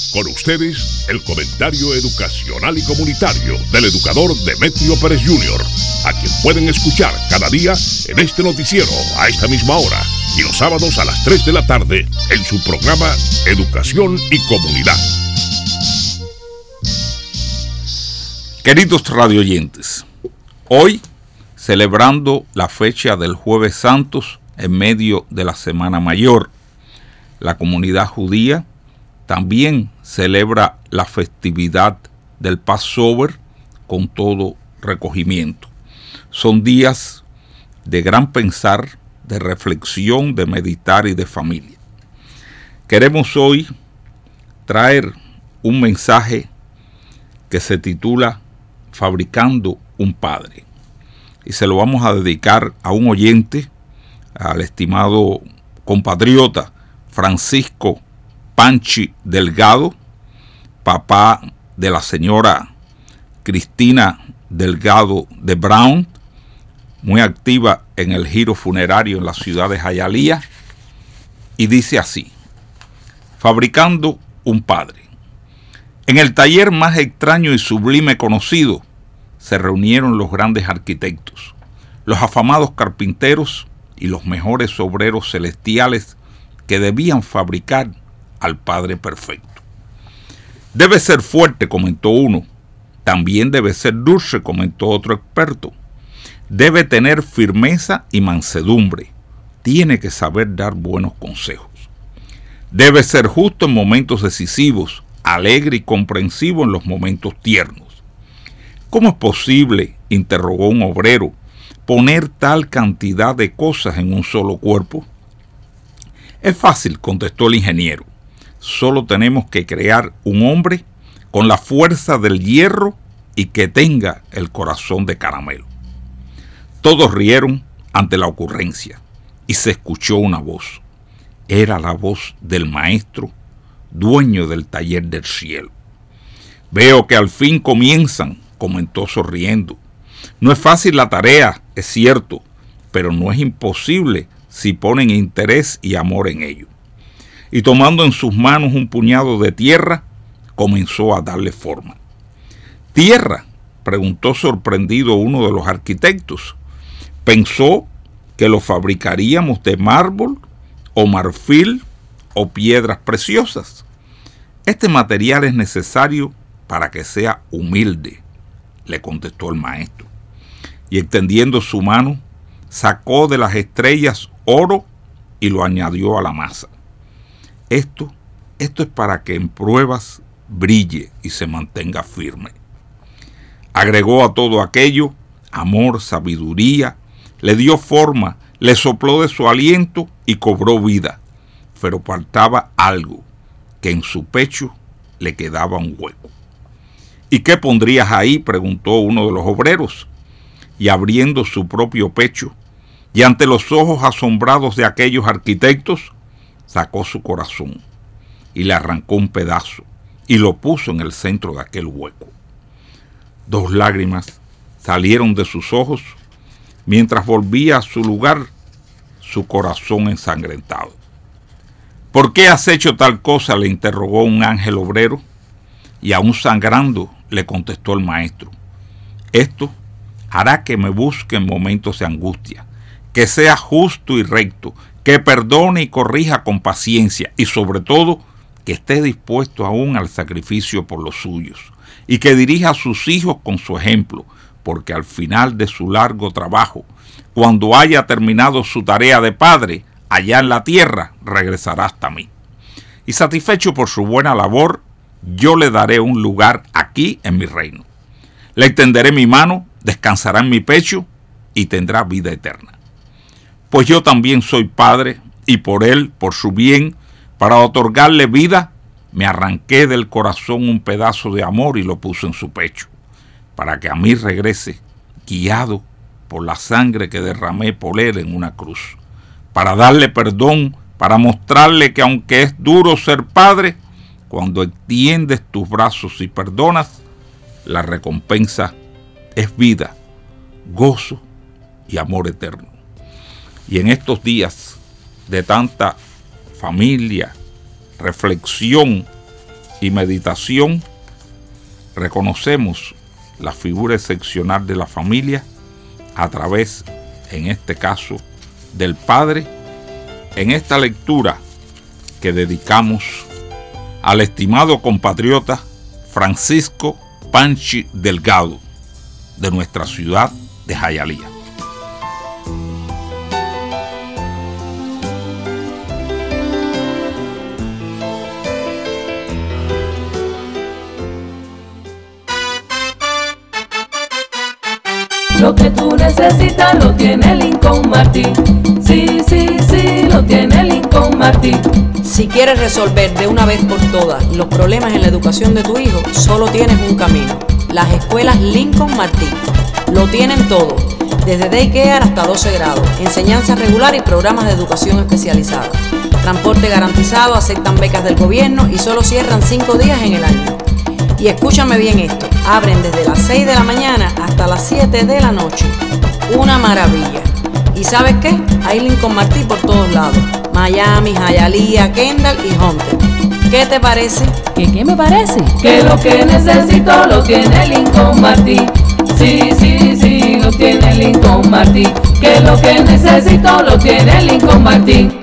Con ustedes, el comentario educacional y comunitario del educador Demetrio Pérez Jr., a quien pueden escuchar cada día en este noticiero a esta misma hora y los sábados a las 3 de la tarde en su programa Educación y Comunidad. Queridos radioyentes, hoy, celebrando la fecha del Jueves Santos en medio de la Semana Mayor, la comunidad judía también celebra la festividad del Passover con todo recogimiento. Son días de gran pensar, de reflexión, de meditar y de familia. Queremos hoy traer un mensaje que se titula Fabricando un Padre. Y se lo vamos a dedicar a un oyente, al estimado compatriota Francisco Panchi Delgado, papá de la señora Cristina Delgado de Brown, muy activa en el giro funerario en la ciudad de Hialeah, y dice así: fabricando un padre. En el taller más extraño y sublime conocido se reunieron los grandes arquitectos, los afamados carpinteros y los mejores obreros celestiales que debían fabricar al Padre perfecto. Debe ser fuerte, comentó uno. También debe ser dulce, comentó otro experto. Debe tener firmeza y mansedumbre. Tiene que saber dar buenos consejos. Debe ser justo en momentos decisivos, alegre y comprensivo en los momentos tiernos. ¿Cómo es posible, interrogó un obrero, poner tal cantidad de cosas en un solo cuerpo? Es fácil, contestó el ingeniero. Solo tenemos que crear un hombre con la fuerza del hierro y que tenga el corazón de caramelo. Todos rieron ante la ocurrencia y se escuchó una voz. Era la voz del maestro, dueño del taller del cielo. Veo que al fin comienzan, comentó sonriendo. No es fácil la tarea, es cierto, pero no es imposible si ponen interés y amor en ello. Y tomando en sus manos un puñado de tierra, comenzó a darle forma. ¿Tierra?, preguntó sorprendido uno de los arquitectos. ¿Pensó que lo fabricaríamos de mármol o marfil o piedras preciosas? Este material es necesario para que sea humilde, le contestó el maestro. Y extendiendo su mano, sacó de las estrellas oro y lo añadió a la masa. Esto es para que en pruebas brille y se mantenga firme. Agregó a todo aquello amor, sabiduría, le dio forma, le sopló de su aliento y cobró vida. Pero faltaba algo, que en su pecho le quedaba un hueco. ¿Y qué pondrías ahí?, preguntó uno de los obreros. Y abriendo su propio pecho, y ante los ojos asombrados de aquellos arquitectos, sacó su corazón y le arrancó un pedazo y lo puso en el centro de aquel hueco. 2 lágrimas salieron de sus ojos mientras volvía a su lugar su corazón ensangrentado. ¿Por qué has hecho tal cosa?, le interrogó un ángel obrero, y aún sangrando le contestó el maestro. Esto hará que me busque en momentos de angustia, que sea justo y recto, que perdone y corrija con paciencia y sobre todo que esté dispuesto aún al sacrificio por los suyos y que dirija a sus hijos con su ejemplo, porque al final de su largo trabajo, cuando haya terminado su tarea de padre, allá en la tierra regresará hasta mí. Y satisfecho por su buena labor, yo le daré un lugar aquí en mi reino. Le extenderé mi mano, descansará en mi pecho y tendrá vida eterna. Pues yo también soy padre, y por él, por su bien, para otorgarle vida, me arranqué del corazón un pedazo de amor y lo puse en su pecho, para que a mí regrese, guiado por la sangre que derramé por él en una cruz, para darle perdón, para mostrarle que aunque es duro ser padre, cuando extiendes tus brazos y perdonas, la recompensa es vida, gozo y amor eterno. Y en estos días de tanta familia, reflexión y meditación, reconocemos la figura excepcional de la familia a través, en este caso, del padre, en esta lectura que dedicamos al estimado compatriota Francisco Panchi Delgado, de nuestra ciudad de Jayalía. Lo que tú necesitas lo tiene Lincoln Martin. Sí, sí, sí, lo tiene Lincoln Martin. Si quieres resolver de una vez por todas los problemas en la educación de tu hijo, solo tienes un camino: las escuelas Lincoln Martin. Lo tienen todo, desde daycare hasta 12 grados, enseñanza regular y programas de educación especializada. Transporte garantizado, aceptan becas del gobierno y solo cierran 5 días en el año. Y escúchame bien esto, abren desde las 6 de la mañana hasta las 7 de la noche. Una maravilla. ¿Y sabes qué? Hay Lincoln Martin por todos lados: Miami, Hialeah, Kendall y Hunter. ¿Qué te parece? ¿Qué me parece? Que lo que necesito lo tiene Lincoln Martin. Sí, sí, sí, lo tiene Lincoln Martin. Que lo que necesito lo tiene Lincoln Martin.